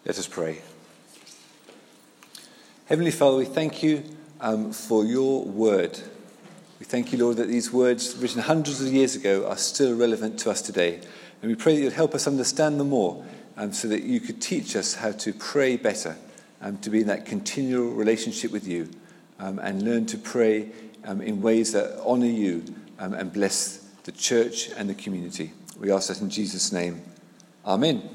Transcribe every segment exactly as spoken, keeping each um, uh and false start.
Let us pray. Heavenly Father, we thank you um, for your word. We thank you, Lord, that these words written hundreds of years ago are still relevant to us today. And we pray that you'd help us understand them more um, so that you could teach us how to pray better, um, to be in that continual relationship with you, um, and learn to pray um, in ways that honour you um, and bless the church and the community. We ask that in Jesus' name. Amen.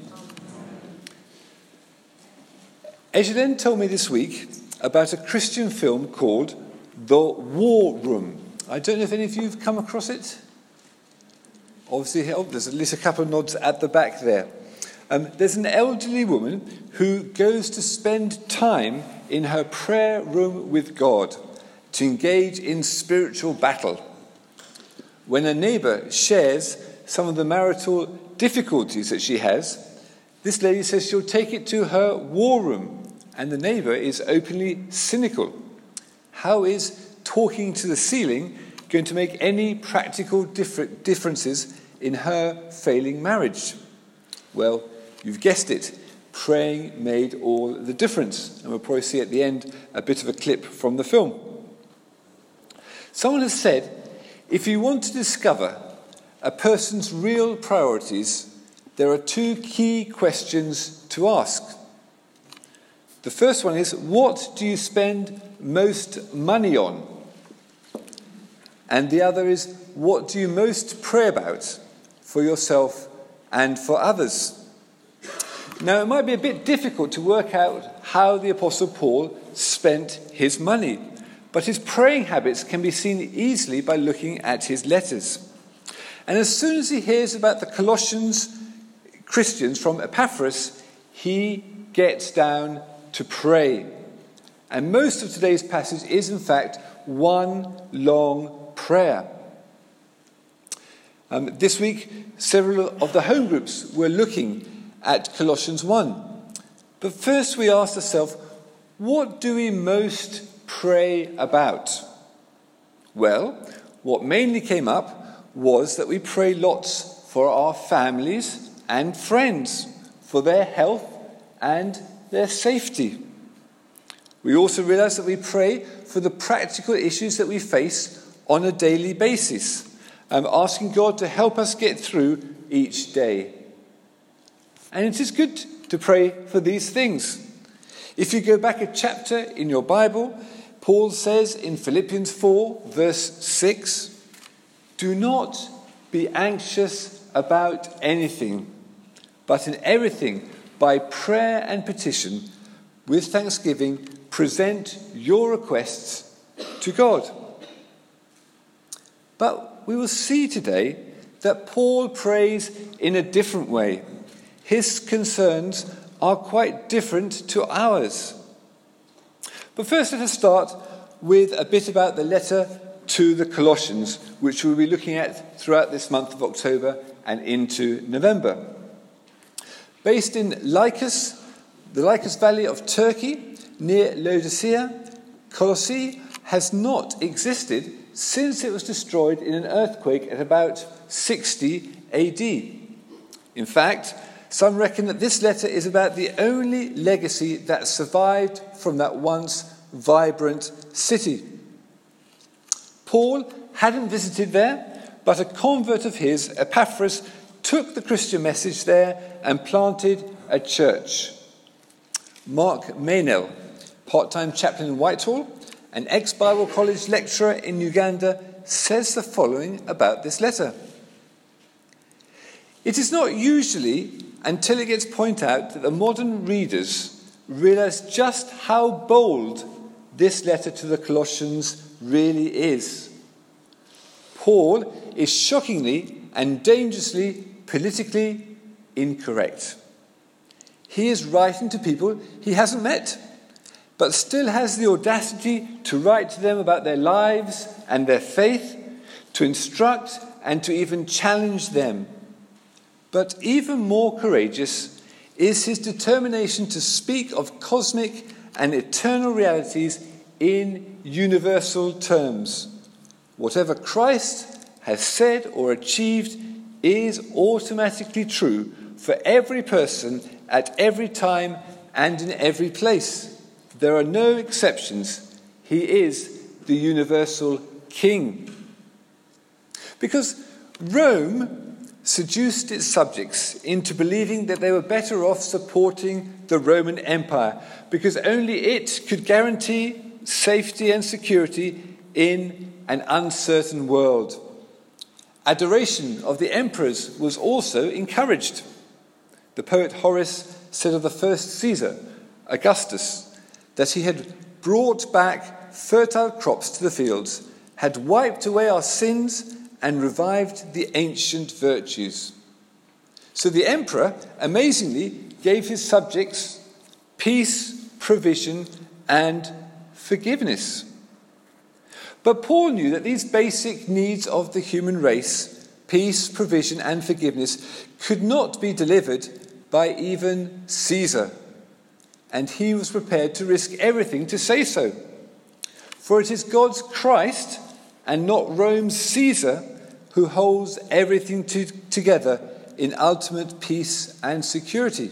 Ejiden told me this week about a Christian film called The War Room. I don't know if any of you have come across it. Obviously, oh, there's at least a couple of nods at the back there. Um, there's an elderly woman who goes to spend time in her prayer room with God to engage in spiritual battle. When a neighbour shares some of the marital difficulties that she has, this lady says she'll take it to her war room. And the neighbour is openly cynical. How is talking to the ceiling going to make any practical differ- differences in her failing marriage? Well, you've guessed it. Praying made all the difference. And we'll probably see at the end a bit of a clip from the film. Someone has said, if you want to discover a person's real priorities, there are two key questions to ask. The first one is, what do you spend most money on? And the other is, what do you most pray about for yourself and for others? Now, it might be a bit difficult to work out how the Apostle Paul spent his money, but his praying habits can be seen easily by looking at his letters. And as soon as he hears about the Colossians Christians from Epaphras, he gets down to pray. And most of today's passage is, in fact, one long prayer. Um, this week, several of the home groups were looking at Colossians one. But first we asked ourselves, what do we most pray about? Well, what mainly came up was that we pray lots for our families and friends, for their health and their safety. We also realize that we pray for the practical issues that we face on a daily basis, um, asking God to help us get through each day. And it is good to pray for these things. If you go back a chapter in your Bible, Paul says in Philippians four, verse six, do not be anxious about anything, but in everything, by prayer and petition, with thanksgiving, present your requests to God. But we will see today that Paul prays in a different way. His concerns are quite different to ours. But first, let us start with a bit about the letter to the Colossians, which we'll be looking at throughout this month of October and into November. Based in Lycus, the Lycus Valley of Turkey, near Laodicea, Colossae has not existed since it was destroyed in an earthquake at about sixty A D. In fact, some reckon that this letter is about the only legacy that survived from that once vibrant city. Paul hadn't visited there, but a convert of his, Epaphras, took the Christian message there and planted a church. Mark Maynell, part-time chaplain in Whitehall, an ex-Bible college lecturer in Uganda, says the following about this letter. It is not usually until it gets pointed out that the modern readers realize just how bold this letter to the Colossians really is. Paul is shockingly and dangerously politically incorrect. He is writing to people he hasn't met, but still has the audacity to write to them about their lives and their faith, to instruct and to even challenge them. But even more courageous is his determination to speak of cosmic and eternal realities in universal terms. Whatever Christ has said or achieved is automatically true for every person at every time and in every place. There are no exceptions. He is the universal king. Because Rome seduced its subjects into believing that they were better off supporting the Roman Empire, because only it could guarantee safety and security in an uncertain world. Adoration of the emperors was also encouraged. The poet Horace said of the first Caesar, Augustus, that he had brought back fertile crops to the fields, had wiped away our sins, and revived the ancient virtues. So the emperor, amazingly, gave his subjects peace, provision, and forgiveness. But Paul knew that these basic needs of the human race, peace, provision, and forgiveness, could not be delivered by even Caesar. And he was prepared to risk everything to say so. For it is God's Christ, and not Rome's Caesar, who holds everything to, together in ultimate peace and security.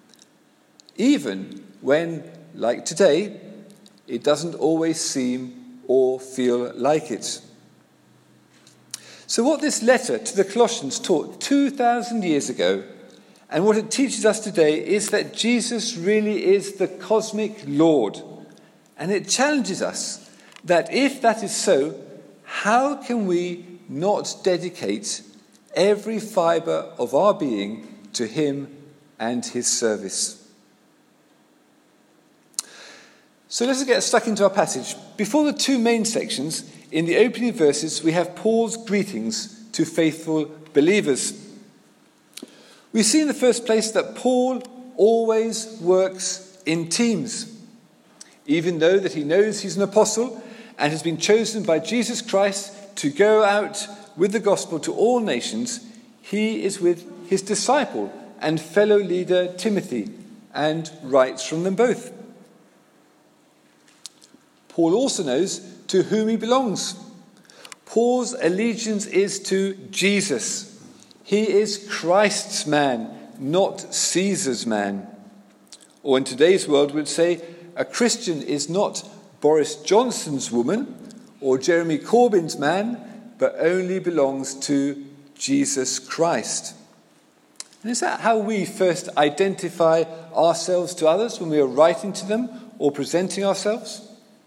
Even when, like today, it doesn't always seem or feel like it. So what this letter to the Colossians taught two thousand years ago, and what it teaches us today, is that Jesus really is the cosmic Lord. And it challenges us that if that is so, how can we not dedicate every fibre of our being to him and his service? So let's get stuck into our passage. Before the two main sections, in the opening verses, we have Paul's greetings to faithful believers. We see in the first place that Paul always works in teams. Even though that he knows he's an apostle and has been chosen by Jesus Christ to go out with the gospel to all nations, he is with his disciple and fellow leader Timothy and writes from them both. Paul also knows to whom he belongs. Paul's allegiance is to Jesus. He is Christ's man, not Caesar's man. Or in today's world, we'd say a Christian is not Boris Johnson's woman or Jeremy Corbyn's man, but only belongs to Jesus Christ. And is that how we first identify ourselves to others when we are writing to them or presenting ourselves?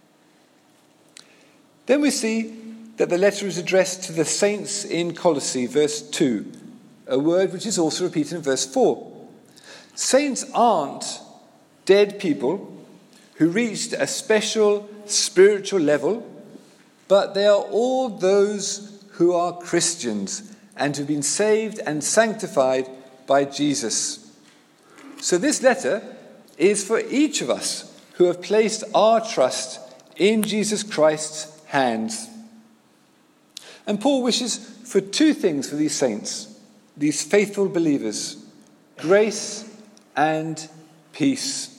Then we see that the letter is addressed to the saints in Colossae, verse two, a word which is also repeated in verse four. Saints aren't dead people who reached a special spiritual level, but they are all those who are Christians and who've been saved and sanctified by Jesus. So this letter is for each of us who have placed our trust in Jesus Christ's hands. And Paul wishes for two things for these saints, these faithful believers: grace and peace.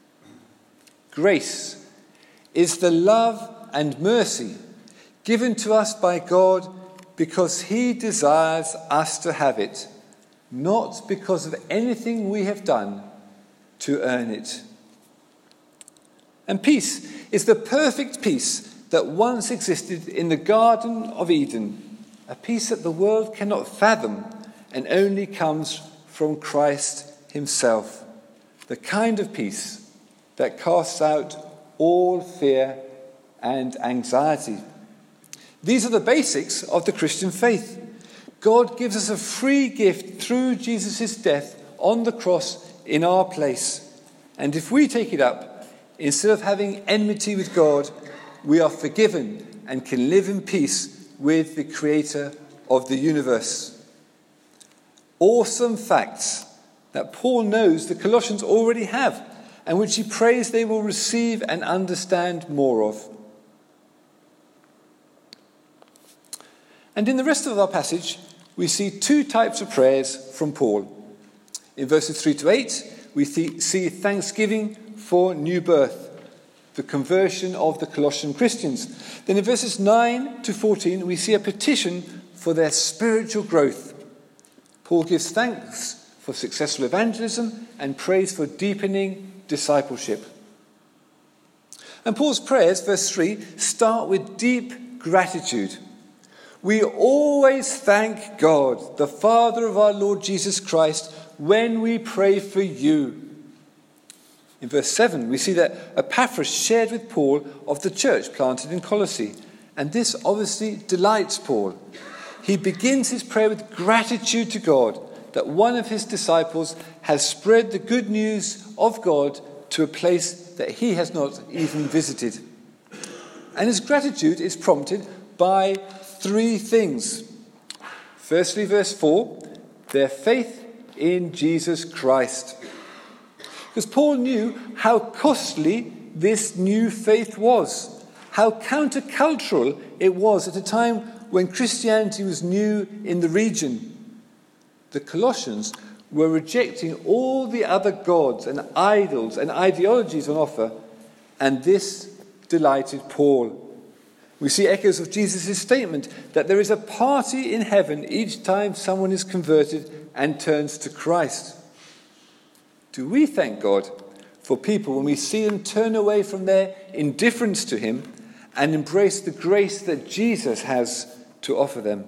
Grace is the love and mercy given to us by God because he desires us to have it, not because of anything we have done to earn it. And peace is the perfect peace that once existed in the Garden of Eden, a peace that the world cannot fathom and only comes from Christ himself, the kind of peace that casts out all fear and anxiety. These are the basics of the Christian faith. God gives us a free gift through Jesus' death on the cross in our place. And if we take it up, instead of having enmity with God, we are forgiven and can live in peace with the Creator of the universe. Awesome facts that Paul knows the Colossians already have, and which he prays they will receive and understand more of. And in the rest of our passage, we see two types of prayers from Paul. In verses three to eight, we see thanksgiving for new birth, the conversion of the Colossian Christians. Then in verses nine to fourteen, we see a petition for their spiritual growth. Paul gives thanks for successful evangelism and prays for deepening discipleship. And Paul's prayers, verse three, start with deep gratitude. We always thank God, the Father of our Lord Jesus Christ, when we pray for you. In verse seven, we see that Epaphras shared with Paul of the church planted in Colossae. And this obviously delights Paul. He begins his prayer with gratitude to God that one of his disciples has spread the good news of God to a place that he has not even visited. And his gratitude is prompted by three things. Firstly, verse four, their faith in Jesus Christ. Because Paul knew how costly this new faith was, how countercultural it was at a time when Christianity was new in the region. The Colossians were rejecting all the other gods and idols and ideologies on offer, and this delighted Paul. We see echoes of Jesus' statement that there is a party in heaven each time someone is converted and turns to Christ. Do we thank God for people when we see them turn away from their indifference to him and embrace the grace that Jesus has to offer them?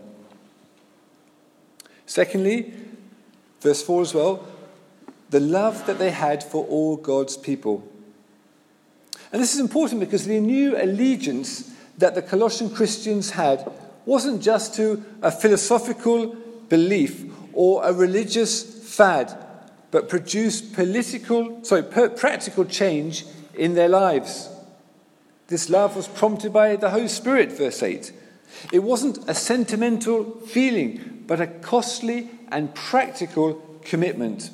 Secondly, verse four as well, the love that they had for all God's people. And this is important because the new allegiance that the Colossian Christians had wasn't just to a philosophical belief or a religious fad, but produced political, sorry, practical change in their lives. This love was prompted by the Holy Spirit, verse eight. It wasn't a sentimental feeling, but a costly and practical commitment.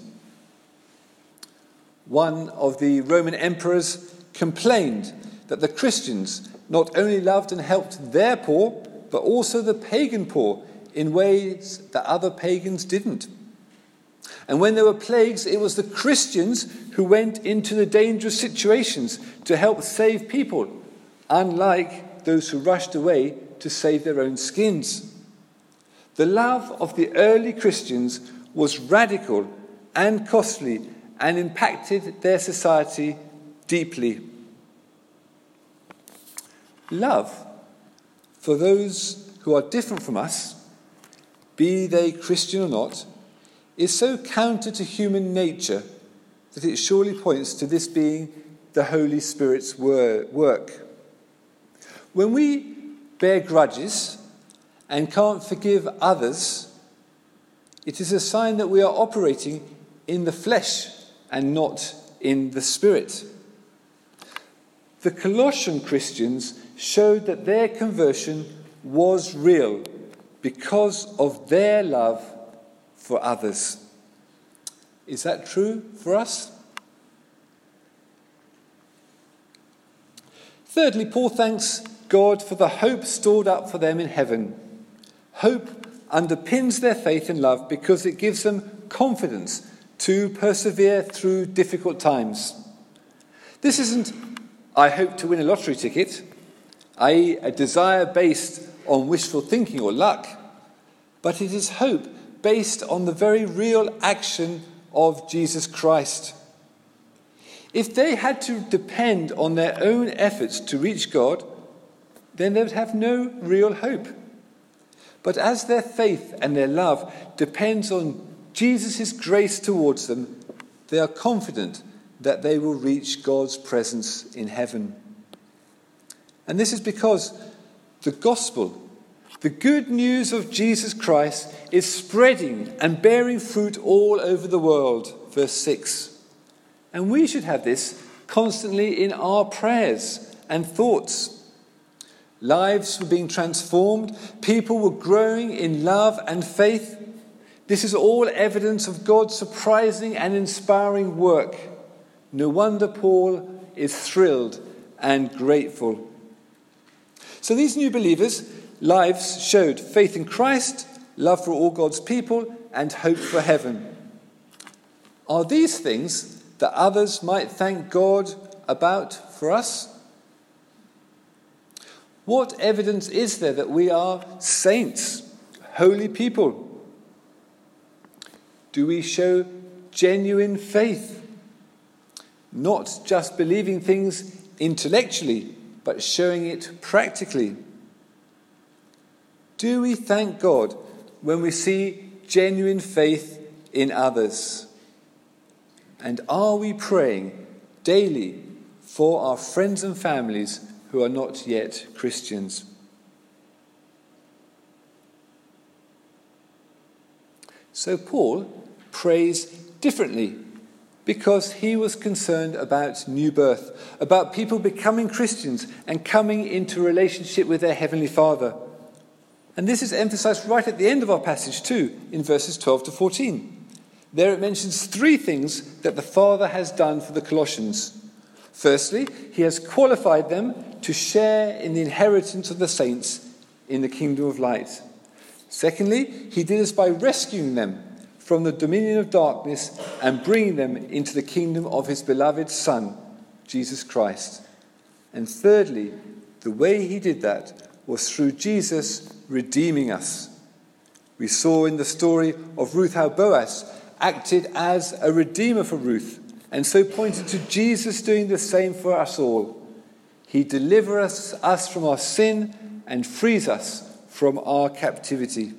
One of the Roman emperors complained that the Christians not only loved and helped their poor, but also the pagan poor in ways that other pagans didn't. And when there were plagues, it was the Christians who went into the dangerous situations to help save people, unlike those who rushed away to save their own skins. The love of the early Christians was radical and costly and impacted their society deeply. Love for those who are different from us, be they Christian or not, is so counter to human nature that it surely points to this being the Holy Spirit's work. When we bear grudges and can't forgive others, it is a sign that we are operating in the flesh and not in the Spirit. The Colossian Christians showed that their conversion was real because of their love for others. Is that true for us? Thirdly, Paul thanks God for the hope stored up for them in heaven. Hope underpins their faith and love because it gives them confidence to persevere through difficult times. This isn't, I hope to win a lottery ticket, that is a desire based on wishful thinking or luck, but it is hope based on the very real action of Jesus Christ. If they had to depend on their own efforts to reach God, then they would have no real hope. But as their faith and their love depends on Jesus' grace towards them, they are confident that they will reach God's presence in heaven. And this is because the gospel, the good news of Jesus Christ, is spreading and bearing fruit all over the world. Verse six. And we should have this constantly in our prayers and thoughts. Lives were being transformed. People were growing in love and faith. This is all evidence of God's surprising and inspiring work. No wonder Paul is thrilled and grateful. So these new believers' lives showed faith in Christ, love for all God's people, and hope for heaven. Are these things that others might thank God about for us? What evidence is there that we are saints, holy people? Do we show genuine faith? not just believing things intellectually, but showing it practically? Do we thank God when we see genuine faith in others? And are we praying daily for our friends and families who are not yet Christians? So Paul prays differently because he was concerned about new birth, about people becoming Christians and coming into a relationship with their Heavenly Father. And this is emphasized right at the end of our passage too, in verses twelve to fourteen. There it mentions three things that the Father has done for the Colossians. Firstly, he has qualified them to share in the inheritance of the saints in the kingdom of light. Secondly, he did this by rescuing them from the dominion of darkness and bringing them into the kingdom of his beloved Son, Jesus Christ. And thirdly, the way he did that was through Jesus redeeming us. We saw in the story of Ruth how Boaz acted as a redeemer for Ruth, and so pointed to Jesus doing the same for us all. He delivers us, us from our sin and frees us from our captivity.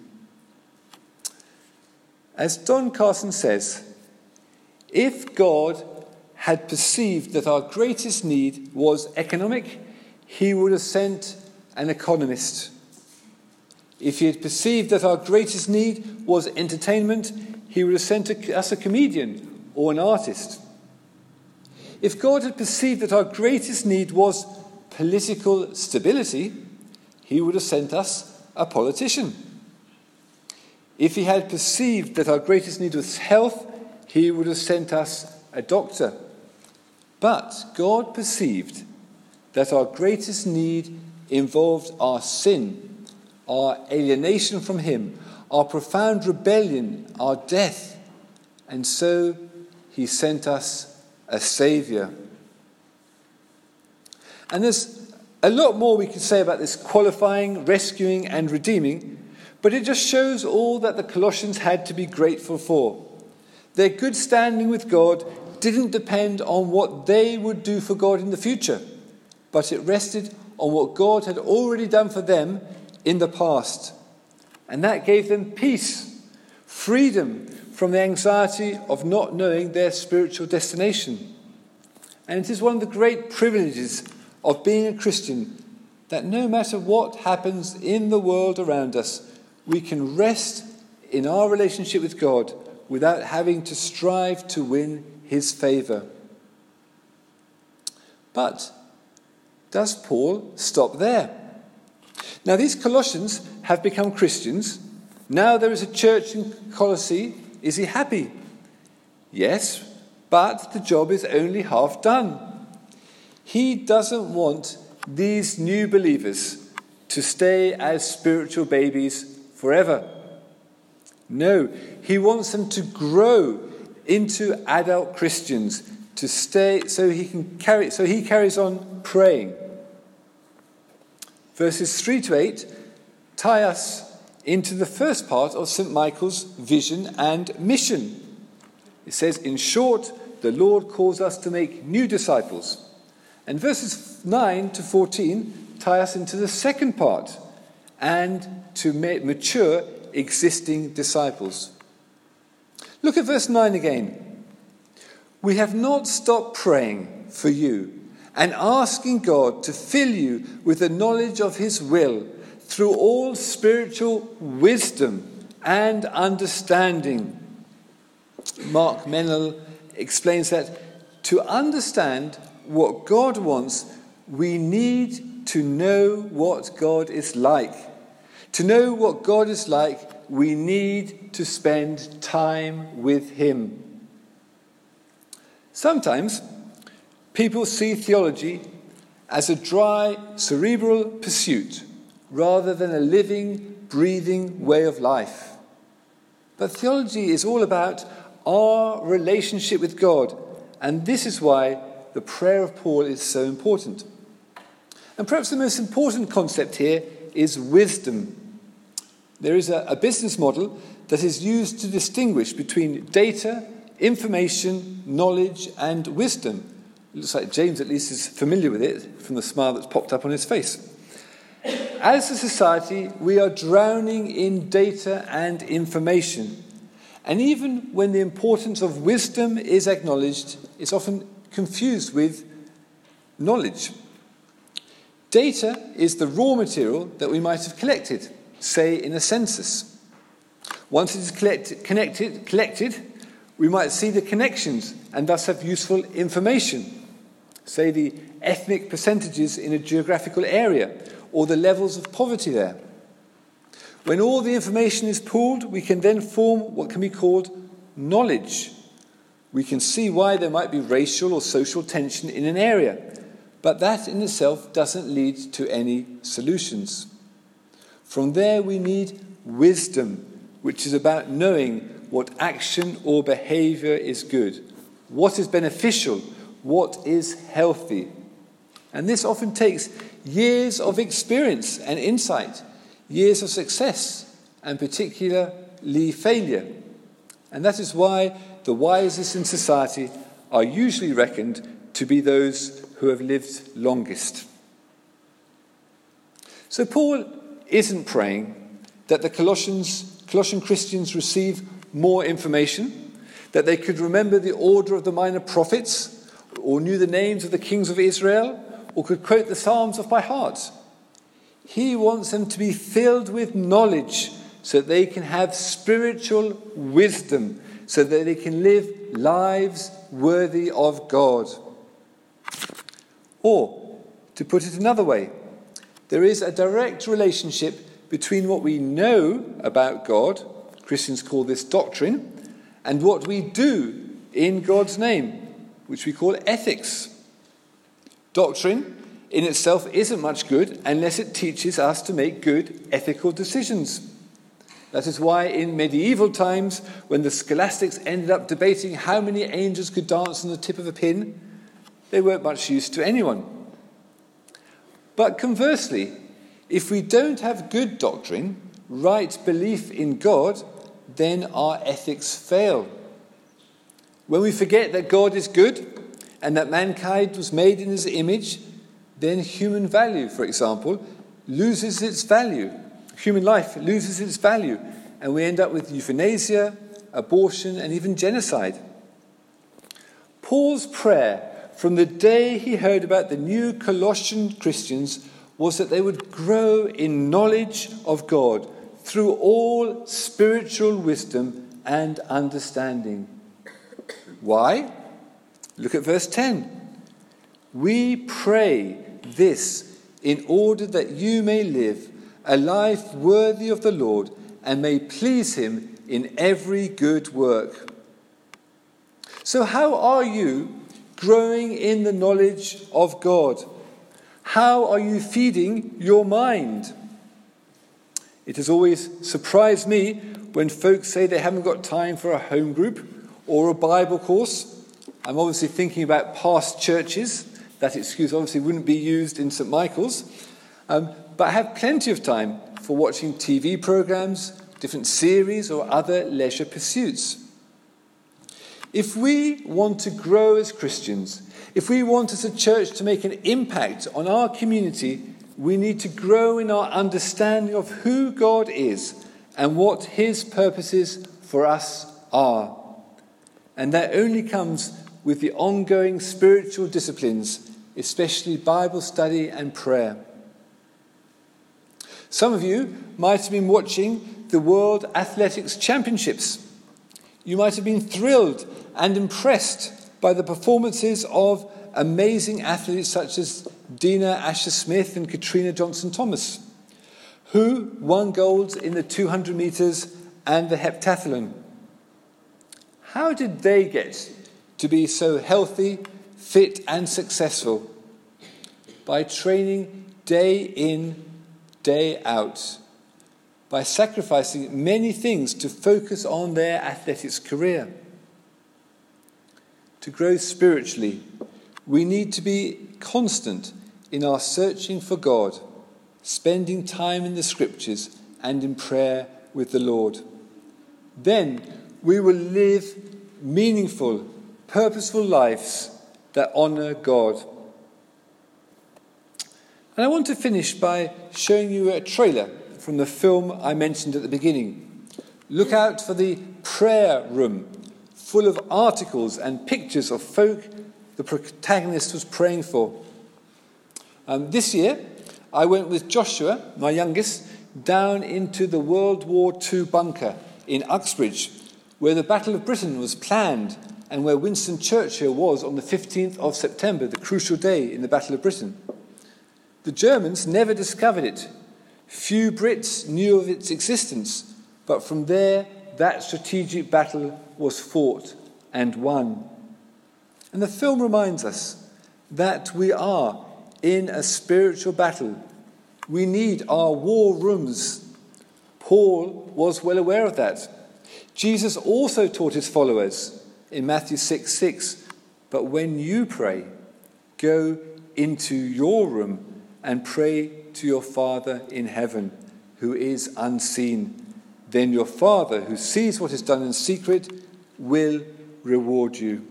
As Don Carson says, if God had perceived that our greatest need was economic, he would have sent an economist. If he had perceived that our greatest need was entertainment, he would have sent a, us a comedian or an artist. If God had perceived that our greatest need was political stability, he would have sent us a politician. If he had perceived that our greatest need was health, he would have sent us a doctor. But God perceived that our greatest need involved our sin, our alienation from him, our profound rebellion, our death. And so he sent us a saviour. And there's a lot more we could say about this qualifying, rescuing and redeeming, but it just shows all that the Colossians had to be grateful for. Their good standing with God didn't depend on what they would do for God in the future, but it rested on what God had already done for them in the past. And that gave them peace, freedom from the anxiety of not knowing their spiritual destination. And it is one of the great privileges of being a Christian that no matter what happens in the world around us, we can rest in our relationship with God without having to strive to win his favour. But does Paul stop there? Now these Colossians have become Christians. Now there is a church in Colossae. Is he happy? Yes, but the job is only half done. He doesn't want these new believers to stay as spiritual babies forever. No, he wants them to grow into adult Christians, to stay so he can carry so he carries on praying. Verses three to eight tie us into the first part of Saint Michael's vision and mission. It says, in short, the Lord calls us to make new disciples. And verses nine to fourteen tie us into the second part, and to mature existing disciples. Look at verse nine again. We have not stopped praying for you and asking God to fill you with the knowledge of his will through all spiritual wisdom and understanding. Mark Menel explains that to understand what God wants, we need to know what God is like. To know what God is like, we need to spend time with him. Sometimes people see theology as a dry, cerebral pursuit rather than a living, breathing way of life. But theology is all about our relationship with God, and this is why the prayer of Paul is so important. And perhaps the most important concept here is wisdom. There is a, a business model that is used to distinguish between data, information, knowledge, and wisdom. It looks like James at least is familiar with it from the smile that's popped up on his face. As a society, we are drowning in data and information. And even when the importance of wisdom is acknowledged, it's often confused with knowledge. Data is the raw material that we might have collected, say in a census. Once it is collect- connected, collected, we might see the connections and thus have useful information, say the ethnic percentages in a geographical area or the levels of poverty there. When all the information is pooled, we can then form what can be called knowledge. We can see why there might be racial or social tension in an area, but that in itself doesn't lead to any solutions. From there we need wisdom, which is about knowing what action or behaviour is good, what is beneficial, what is healthy. And this often takes years of experience and insight, years of success, and particularly failure. And that is why the wisest in society are usually reckoned to be those who have lived longest. So Paul isn't praying that the Colossians, Colossian Christians receive more information, that they could remember the order of the minor prophets, or knew the names of the kings of Israel, or could quote the Psalms off by heart. He wants them to be filled with knowledge so that they can have spiritual wisdom, so that they can live lives worthy of God. Or, to put it another way, there is a direct relationship between what we know about God, Christians call this doctrine, and what we do in God's name, which we call ethics. Doctrine in itself isn't much good unless it teaches us to make good ethical decisions. That is why in medieval times, when the scholastics ended up debating how many angels could dance on the tip of a pin, they weren't much use to anyone. But conversely, if we don't have good doctrine, right belief in God, then our ethics fail. When we forget that God is good and that mankind was made in his image, then human value, for example, loses its value. Human life loses its value, and we end up with euthanasia, abortion, and even genocide. Paul's prayer from the day he heard about the new Colossian Christians was that they would grow in knowledge of God through all spiritual wisdom and understanding. Why? Look at verse ten. We pray this in order that you may live a life worthy of the Lord and may please him in every good work. So how are you growing in the knowledge of God? How are you feeding your mind? It has always surprised me when folks say they haven't got time for a home group or a Bible course. I'm obviously thinking about past churches. That excuse obviously wouldn't be used in Saint Michael's. Um, but I have plenty of time for watching T V programs, different series, or other leisure pursuits. If we want to grow as Christians, if we want as a church to make an impact on our community, we need to grow in our understanding of who God is and what his purposes for us are. And that only comes with the ongoing spiritual disciplines, especially Bible study and prayer. Some of you might have been watching the World Athletics Championships. You might have been thrilled and impressed by the performances of amazing athletes such as Dina Asher-Smith and Katrina Johnson-Thomas, who won gold in the two hundred metres and the heptathlon. How did they get to be so healthy, fit and successful? By training day in, day out, by sacrificing many things to focus on their athletics career. To grow spiritually, we need to be constant in our searching for God, spending time in the scriptures and in prayer with the Lord. Then we will live meaningful, purposeful lives that honour God. And I want to finish by showing you a trailer from the film I mentioned at the beginning. Look out for the prayer room, full of articles and pictures of folk the protagonist was praying for. Um, this year, I went with Joshua, my youngest, down into the World War Two bunker in Uxbridge, where the Battle of Britain was planned and where Winston Churchill was on the fifteenth of September, the crucial day in the Battle of Britain. The Germans never discovered it. Few Brits knew of its existence, but from there, that strategic battle was fought and won. And the film reminds us that we are in a spiritual battle. We need our war rooms. Paul was well aware of that. Jesus also taught his followers in Matthew six six, but when you pray, go into your room and pray to your Father in heaven, who is unseen. Then your Father, who sees what is done in secret, will reward you.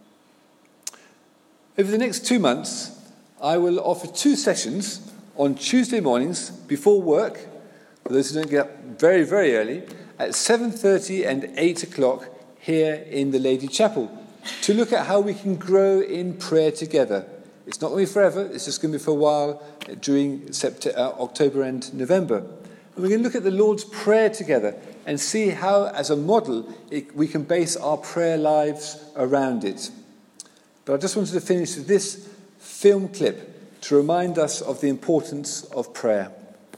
Over the next two months, I will offer two sessions on Tuesday mornings before work, for those who don't get up very, very early, at seven thirty and eight o'clock here in the Lady Chapel, to look at how we can grow in prayer together. It's not going to be forever, it's just going to be for a while during September, uh, October and November. And we're going to look at the Lord's Prayer together and see how, as a model, it, we can base our prayer lives around it. But I just wanted to finish with this film clip to remind us of the importance of prayer.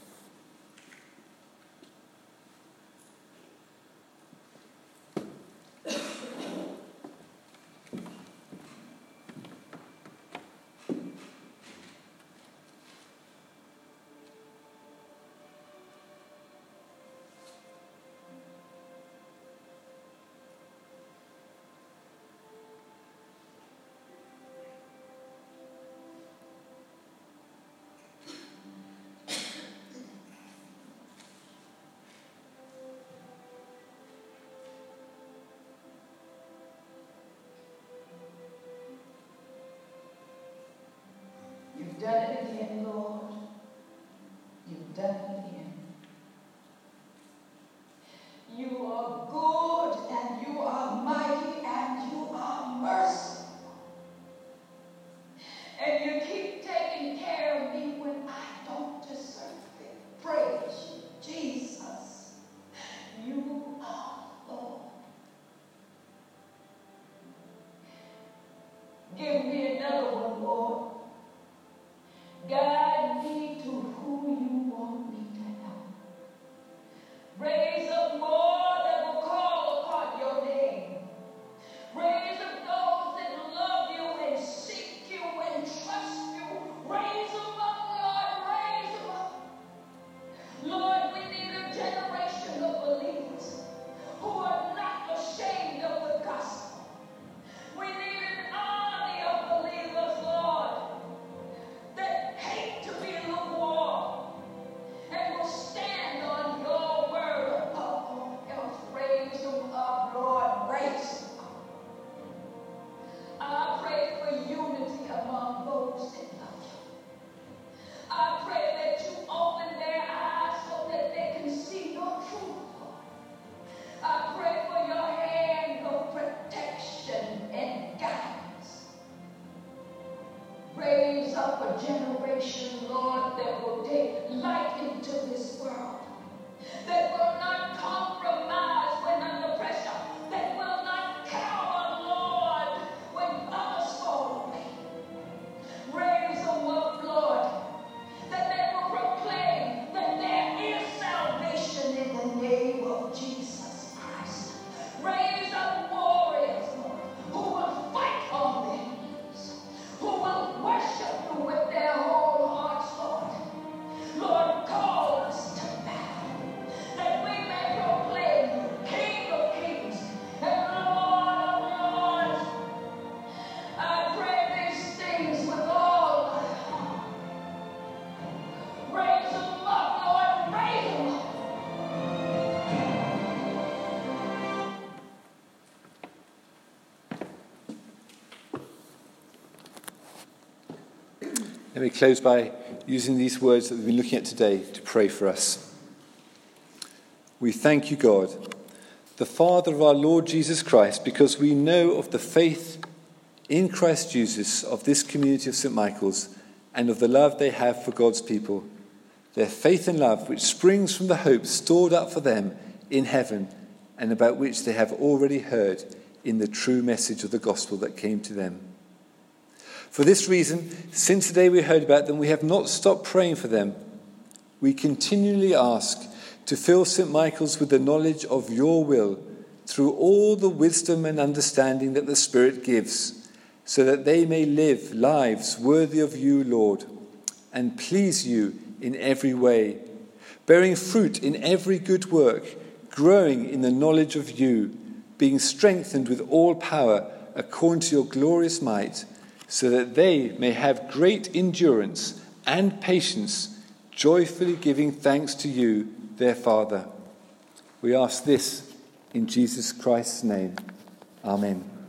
You've done it again, Lord. You've done it again. You are good and you are mighty and you are merciful. And you keep taking care of me when I don't deserve it. Praise you, Jesus. You are Lord. Give me another one, Lord. Guide me to who you want me to know. Raise up more that will call upon your name. Raise up those that love you and seek you and trust you. Raise them up, Lord, raise them up. Lord, we need a generation of believers who are not ashamed of the gospel. We need an army of believers, Lord, that hate to be lukewarm and will stand on your word above all else. Raise them up, Lord, raise them up. I pray for unity among those that love you. I pray that you open their eyes so that they can see your truth, Lord. I pray for your hand of protection and guidance. Raise up a generation, Lord, that will take light into this world, that will not compromise when under pressure, that will not cower, Lord, when others fall away. Raise them up, Lord, that they will proclaim that there is salvation in the name of Jesus Christ. Raise up warriors, Lord, who will fight on their knees, who will worship you with their whole hearts, Lord. Lord, call us to battle, that we Let me close by using these words that we've been looking at today to pray for us. We thank you, God, the Father of our Lord Jesus Christ, because we know of the faith in Christ Jesus of this community of Saint Michael's and of the love they have for God's people, their faith and love which springs from the hope stored up for them in heaven and about which they have already heard in the true message of the gospel that came to them. For this reason, since the day we heard about them, we have not stopped praying for them. We continually ask to fill Saint Michael's with the knowledge of your will through all the wisdom and understanding that the Spirit gives, so that they may live lives worthy of you, Lord, and please you in every way, bearing fruit in every good work, growing in the knowledge of you, being strengthened with all power according to your glorious might, so that they may have great endurance and patience, joyfully giving thanks to you, their Father. We ask this in Jesus Christ's name. Amen.